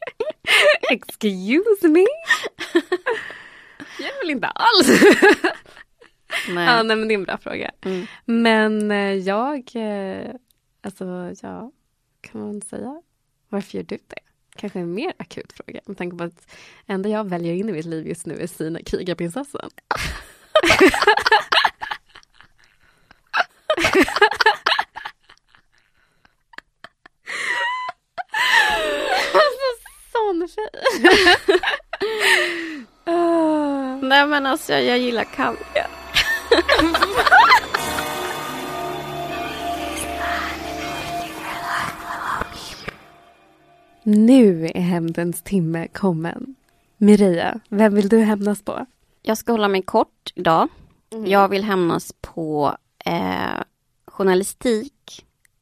Excuse me? Jag vill inte alls. Nej. Ja, nej, men det är en bra fråga. Mm. Men eh, jag, eh, alltså ja, kan man säga, varför gör du det? Kanske en mer akut fråga. Med tanke på att enda jag väljer in i mitt liv just nu är Sina krigarprinsessan. Nej men alltså jag, jag gillar kaviar. Nu är hämndens timme kommen. Mireia, vem vill du hämnas på? Jag ska hålla mig kort idag. Mm. Jag vill hämnas på eh, journalistik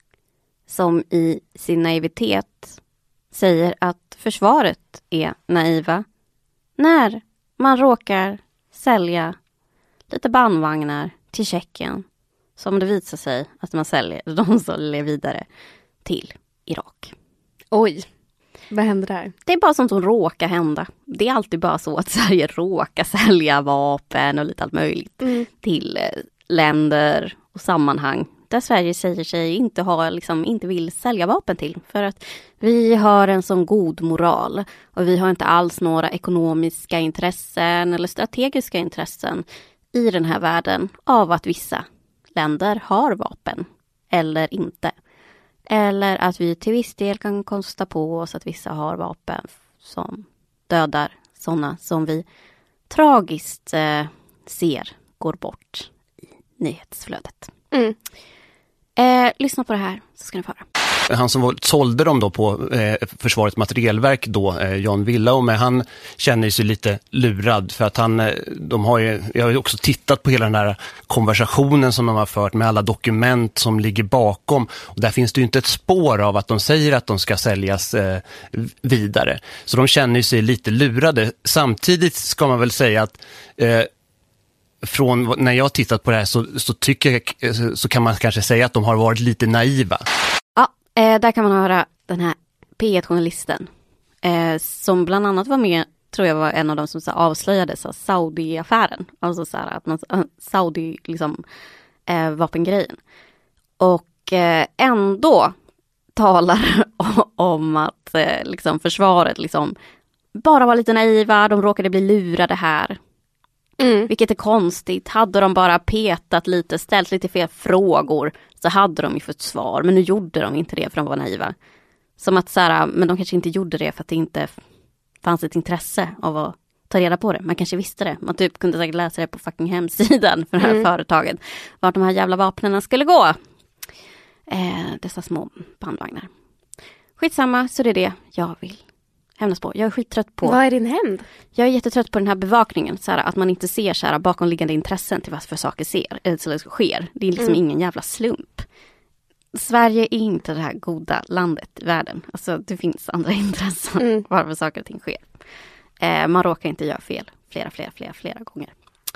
som i sin naivitet säger att försvaret är naiva när man råkar sälja lite bandvagnar till Tjeckien som det visar sig att man säljer, de säljer vidare till Irak. Oj, vad händer där? Det är bara sånt som råkar hända. Det är alltid bara så att Sverige råkar sälja vapen och lite allt möjligt mm. till länder och sammanhang där Sverige säger sig inte ha, liksom, inte vill sälja vapen till. För att vi har en sån god moral och vi har inte alls några ekonomiska intressen eller strategiska intressen i den här världen av att vissa länder har vapen eller inte. Eller att vi till viss del kan kosta på oss att vissa har vapen som dödar sådana som vi tragiskt eh, ser går bort i nyhetsflödet. Mm. Eh, lyssna på det här så ska ni få höra. Han som var, sålde dem då på eh, Försvarets materielverk då, eh, Jan Villa, men han känner sig lite lurad för att han, eh, de har ju, jag har ju också tittat på hela den här konversationen som de har fört med alla dokument som ligger bakom, och där finns det ju inte ett spår av att de säger att de ska säljas eh, vidare. Så de känner sig lite lurade. Samtidigt ska man väl säga att eh, från när jag har tittat på det här så, så tycker jag, så kan man kanske säga att de har varit lite naiva. Ja, eh, där kan man höra den här P ett-journalisten eh, som bland annat var med, tror jag var en av de som så avslöjades av Saudi-affären. Alltså så här, att man, Saudi liksom eh, vapengrejen. Och eh, ändå talar om att eh, liksom försvaret liksom bara var lite naiva, de råkade bli lurade här. Mm. Vilket är konstigt. Hade de bara petat lite, ställt lite fler frågor, så hade de ju fått svar. Men nu gjorde de inte det för de var naiva. Som att så här, men de kanske inte gjorde det för att det inte fanns ett intresse av att ta reda på det. Man kanske visste det. Man typ kunde säkert läsa det på fucking hemsidan för det här mm. företaget. Vart de här jävla vapnen skulle gå. Eh, dessa små bandvagnar. Skitsamma, så det är det jag vill hämnas på. Jag är skittrött på... Vad är din hämnd? Jag är jättetrött på den här bevakningen. Så här, att man inte ser så här, bakomliggande intressen till vad för saker ser, eller sker. Det är liksom mm. ingen jävla slump. Sverige är inte det här goda landet i världen. Alltså det finns andra intressen mm. varför saker och ting sker. Eh, man råkar inte göra fel flera, flera, flera, flera gånger.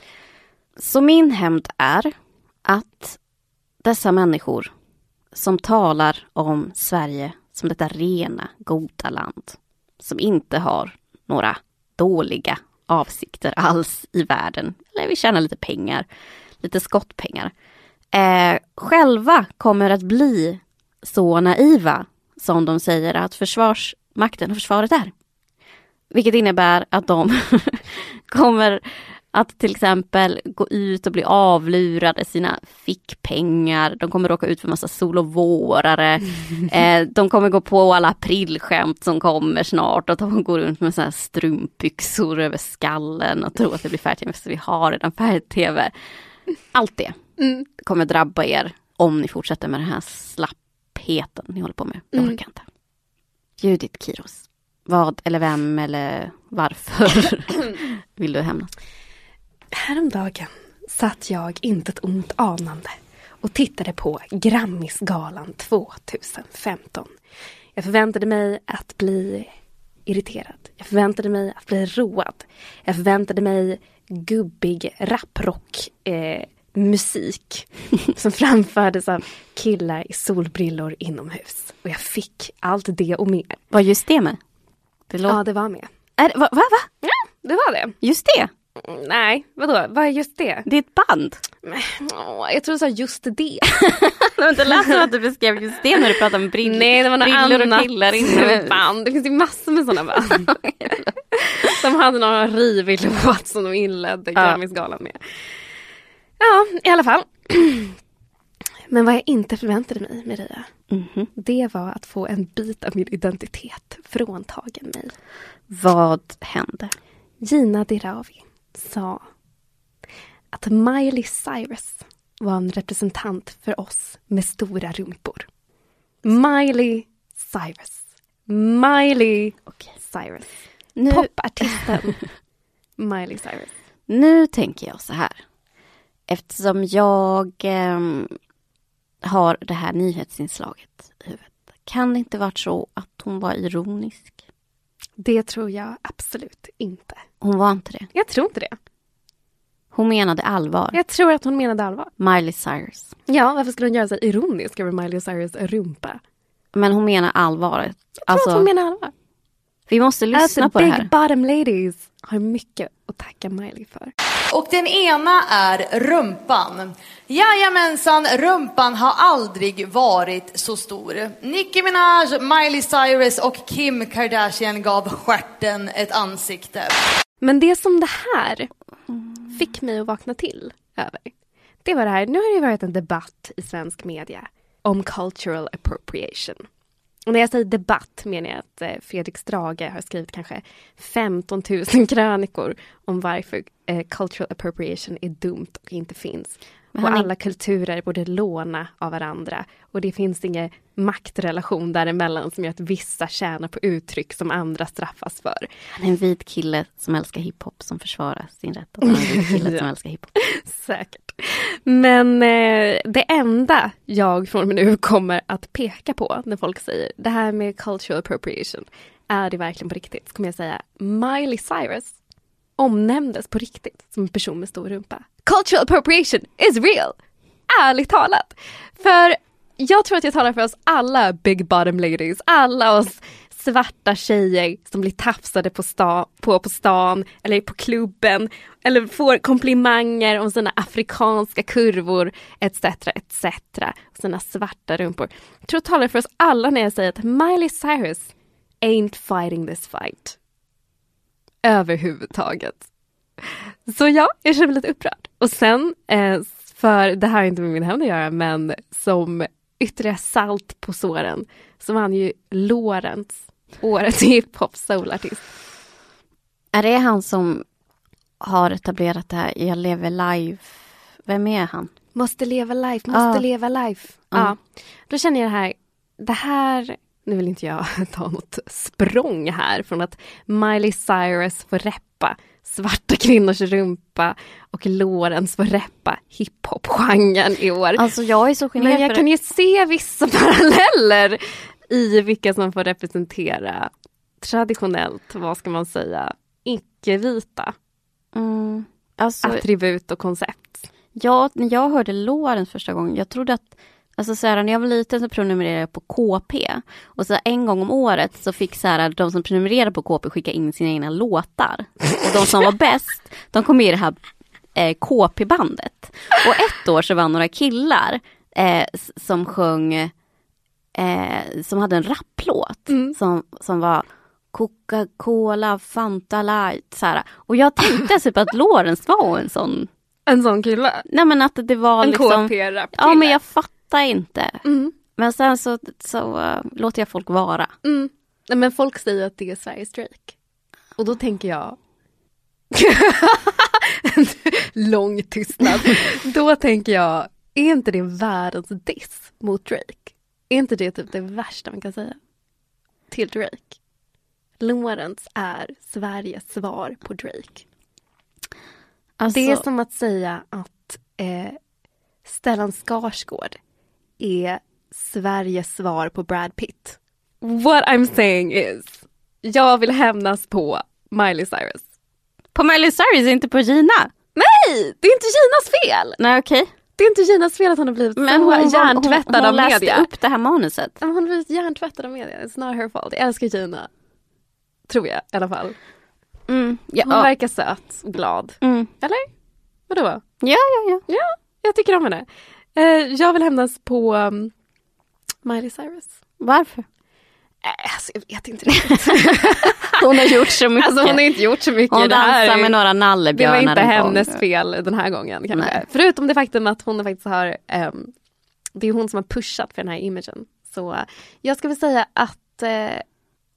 Så min hämnd är att dessa människor som talar om Sverige som detta rena, goda land, som inte har några dåliga avsikter alls i världen, eller vi tjänar lite pengar, lite skottpengar, eh, själva kommer att bli så naiva som de säger att försvarsmakten och försvaret är. Vilket innebär att de kommer att till exempel gå ut och bli avlurade sina fickpengar. De kommer råka ut för massa sol- och vårare. Eh, de kommer gå på alla aprilskämt som kommer snart. Och de går runt med såna här strumpbyxor över skallen och tror att det blir färg-tv. Så vi har redan färg-tv. Allt det mm. kommer drabba er om ni fortsätter med den här slappheten ni håller på med. Jag orkar inte. Judith Kiros. Vad eller vem eller varför vill du hämnas? Häromdagen satt jag inte ett ont anande och tittade på Grammisgalan tjugohundrafemton. Jag förväntade mig att bli irriterad. Jag förväntade mig att bli road. Jag förväntade mig gubbig raprock eh, musik som framfördes av killar i solbrillor inomhus. Och jag fick allt det och mer. Var just det med? Det låt... Ja, det var med. Är, va, va, va? Ja, det var det. Just det? Nej, vadå? Vad är just det? Det är ett band. Åh, jag tror du sa just det. Det lät som att du beskrev just det när du pratade om brill- Nej, det var något brillor annat och killar inomhus. Band. Det finns ju massor med sådana band. De hade några rivig låt som de inledde Grammisgalan med. Ja, i alla fall. Men vad jag inte förväntade mig, Mireia, mm-hmm. det var att få en bit av min identitet fråntagen mig. Vad hände? Gina Dirawi, sa att Miley Cyrus var en representant för oss med stora rumpor. Miley Cyrus. Miley okay. Cyrus. Nu... Popartisten Miley Cyrus. Nu tänker jag så här. Eftersom jag eh, har det här nyhetsinslaget i huvudet. Kan det inte varit så att hon var ironisk? Det tror jag absolut inte. Hon var inte det? Jag tror inte det. Hon menade allvar? Jag tror att hon menade allvar. Miley Cyrus. Ja, varför skulle hon göra så ironisk över Miley Cyrus rumpa? Men hon menar allvar. Jag tror alltså, att hon menar allvar. Vi måste lyssna alltså, på det här. Big bottom ladies har mycket att tacka Miley för. Och den ena är rumpan. Jajamensan, rumpan har aldrig varit så stor. Nicki Minaj, Miley Cyrus och Kim Kardashian gav stjärten ett ansikte. Men det som det här fick mig att vakna till över, det var det här. Nu har det varit en debatt i svensk media om cultural appropriation. Och när jag säger debatt menar jag att Fredrik Strage har skrivit kanske femton tusen krönikor om varför eh, cultural appropriation är dumt och inte finns. Och är... alla kulturer borde låna av varandra. Och det finns ingen maktrelation däremellan som gör att vissa tjänar på uttryck som andra straffas för. Han är en vit kille som älskar hiphop som försvarar sin rätt att vara en vit kille som älskar hiphop. Säkert. Men eh, det enda jag från och med nu kommer att peka på när folk säger det här med cultural appropriation, är det verkligen på riktigt? Så kommer jag säga Miley Cyrus omnämndes på riktigt som en person med stor rumpa. Cultural appropriation is real. Ärligt talat. För jag tror att jag talar för oss alla big bottom ladies. Alla oss svarta tjejer som blir tafsade på, sta, på, på stan eller på klubben. Eller får komplimanger om sina afrikanska kurvor et cetera et cetera. Sina svarta rumpor. Jag tror att jag talar för oss alla när jag säger att Miley Cyrus ain't fighting this fight. Överhuvudtaget. Så ja, jag känner mig lite upprörd. Och sen, eh, för det här har inte med min hämnd att göra, men som ytterligare salt på såren så var han ju Lorentz, årets hiphop soulartist. Är det han som har etablerat det här Jag lever live? Vem är han? Måste leva life, måste ah. leva life. Mm. Ja, då känner jag det här, det här, nu vill inte jag ta något språng här från att Miley Cyrus får reppa svarta kvinnors rumpa och Lorentz får reppa hiphop-genren i år. Alltså jag är så generad. Men jag kan ju se vissa paralleller i vilka som får representera traditionellt, vad ska man säga, icke-vita mm. alltså, attribut och koncept. Ja, när jag hörde Lorentz första gången, jag trodde att alltså så här, när jag var liten så prenumererade jag på K P. Och så en gång om året så fick så här, de som prenumererade på K P skicka in sina egna låtar. Och de som var bäst, de kom med i det här eh, K P-bandet. Och ett år så var några killar eh, som sjöng, eh, som hade en rapplåt mm. som, som var Coca-Cola, Fanta Light. Så här. Och jag tänkte typ att Lorentz var en sån... En sån kille? Nej, men att det var en liksom... K P-rap-kille? Ja, men jag fattar inte. Mm. Men sen så, så uh, låter jag folk vara. Mm. Nej, men folk säger att det är Sveriges Drake. Och då tänker jag... Lång tystnad. Då tänker jag, är inte det världens diss mot Drake? Är inte det typ det värsta man kan säga till Drake? Lorentz är Sveriges svar på Drake. Alltså, det är som att säga att eh, Stellan Skarsgård är Sveriges svar på Brad Pitt. What I'm saying is, jag vill hämnas på Miley Cyrus. På Miley Cyrus, inte på Gina? Nej, det är inte Ginas fel. Nej, okej. Okay. Det är inte Ginas fel att hon har blivit men så hon, hjärntvättad hon, hon, av media. Hon läste upp det här manuset. Men hon har blivit hjärntvättad av media. It's not her fault. Jag älskar Gina. Tror jag i alla fall. Mm, ja, hon ja. verkar söt och glad. Mm. Eller? Vadå? Ja, ja, ja. Ja, jag tycker om henne. Eh, jag vill hämnas på um, Miley Cyrus. Varför? Eh, alltså, jag vet inte riktigt. Hon har gjort så mycket. Alltså, hon har inte gjort så mycket. Hon dansar här, med några nallebjörnar. Det var inte hennes gång. fel den här gången. Kanske. Förutom det faktum att hon faktiskt har... Um, det är hon som har pushat för den här imagen. Så uh, jag ska väl säga att... Uh,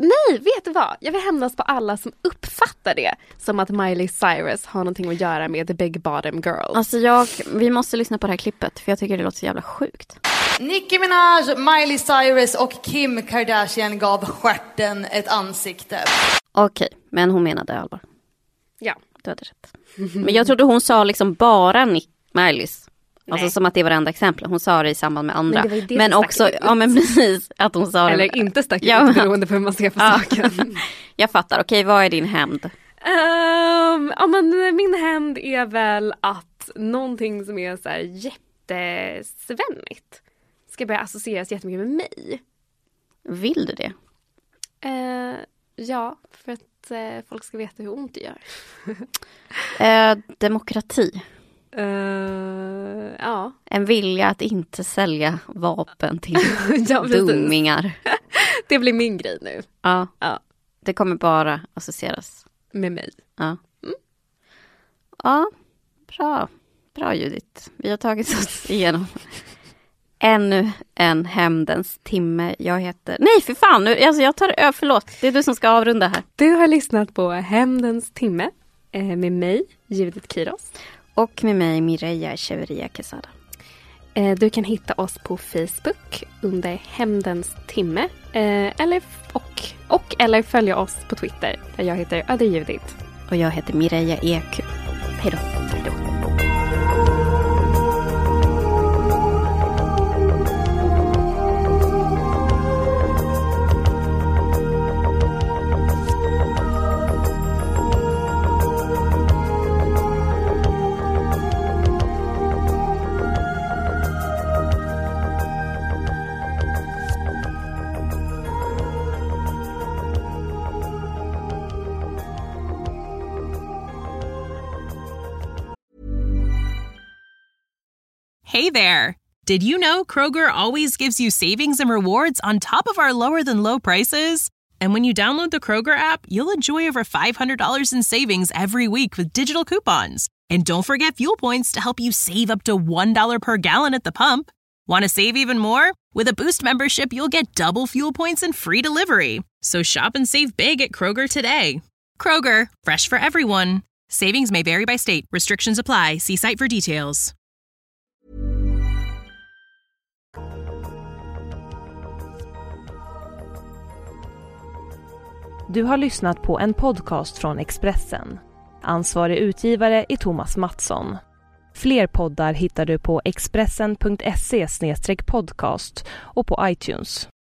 Nej, vet du vad? Jag vill hämnas på alla som uppfattar det som att Miley Cyrus har någonting att göra med The Big Bottom Girl. Alltså jag, vi måste lyssna på det här klippet för jag tycker det låter så jävla sjukt. Nicki Minaj, Miley Cyrus och Kim Kardashian gav stjärten ett ansikte. Okej, men hon menade allvar. Ja. Du hade rätt. Men jag trodde hon sa liksom bara Nick Miley's. Alltså som att det var det enda exemplet. Hon sa det i samband med andra. Men, det men också, ja men precis att hon sa Eller det. inte stack ut, ja. beroende på hur man ser på ja. saken. Jag fattar, okej, vad är din hämnd? Um, ja men min hämnd är väl att någonting som är så här jättesvennigt ska börja associeras jättemycket med mig. Vill du det? Uh, ja, för att uh, folk ska veta hur ont det gör. uh, demokrati. Uh, ja. En vilja att inte sälja vapen till ja, dummingar. Det blir min grej nu. Ja. ja. Det kommer bara associeras. Med mig. Ja. Mm. Ja, bra. Bra Judith. Vi har tagit oss igenom ännu en hämndens timme. Jag heter... Nej, för fan. Nu, alltså jag tar... Förlåt. Det är du som ska avrunda här. Du har lyssnat på hämndens timme med mig, Judith Kiros. Och med mig, Mireia Echeverria Quesada. Du kan hitta oss på Facebook under hämndens timme. Eller, och, och eller följa oss på Twitter. Där jag heter Öde Judith. Och jag heter Mireia E Q. Hej då. Hej då. Hey there! Did you know Kroger always gives you savings and rewards on top of our lower-than-low prices? And when you download the Kroger app, you'll enjoy over five hundred dollars in savings every week with digital coupons. And don't forget fuel points to help you save up to one dollar per gallon at the pump. Want to save even more? With a Boost membership, you'll get double fuel points and free delivery. So shop and save big at Kroger today. Kroger, fresh for everyone. Savings may vary by state. Restrictions apply. See site for details. Du har lyssnat på en podcast från Expressen. Ansvarig utgivare är Thomas Mattsson. Fler poddar hittar du på expressen punkt se slash podcast och på iTunes.